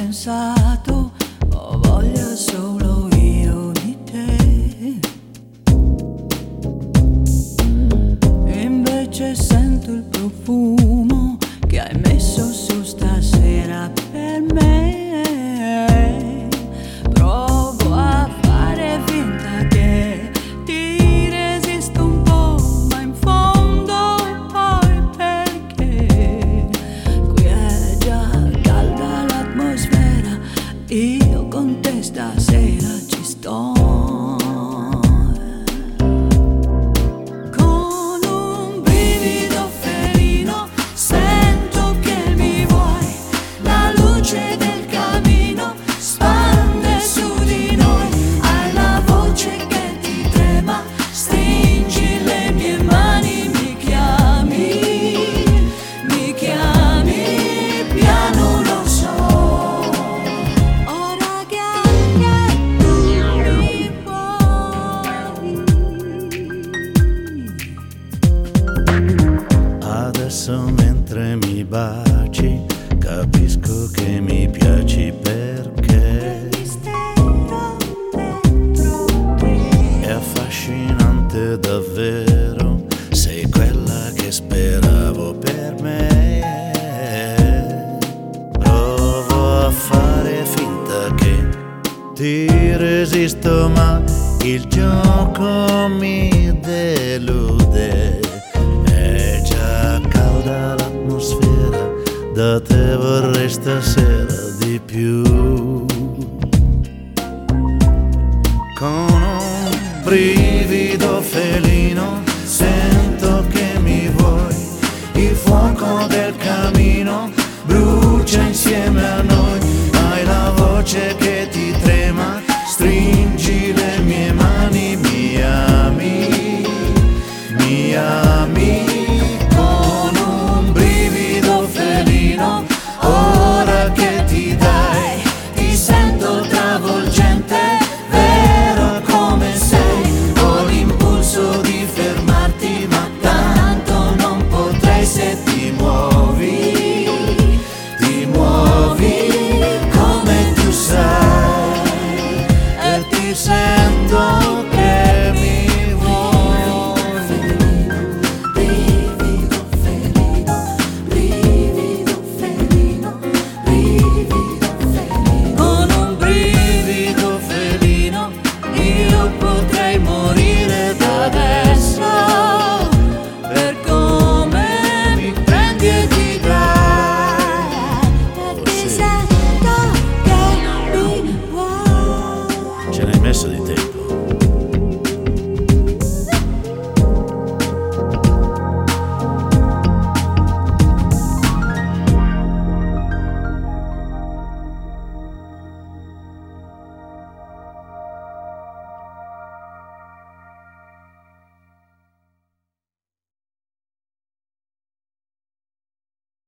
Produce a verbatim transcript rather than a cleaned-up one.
pensato, ho voglia solo io di te. Invece sento il profumo che hai messo su stasera per me. Provo a fare finta che ti resisto un po', ma in fondo poi perché qui è già calda l'atmosfera, io con te stasera ci sto. Adesso mentre mi baci capisco che mi piaci perché è affascinante davvero, sei quella che speravo per me. Provo a fare finta che ti resisto, ma il gioco mi delude. L'atmosfera, da te vorrei stasera di più. Con un brivido felino sento che mi vuoi, il fuoco del camino brucia insieme a noi. Hai la voce che ti trema, stringi le mie mani, mi ami, mi ami. Con un brivido felino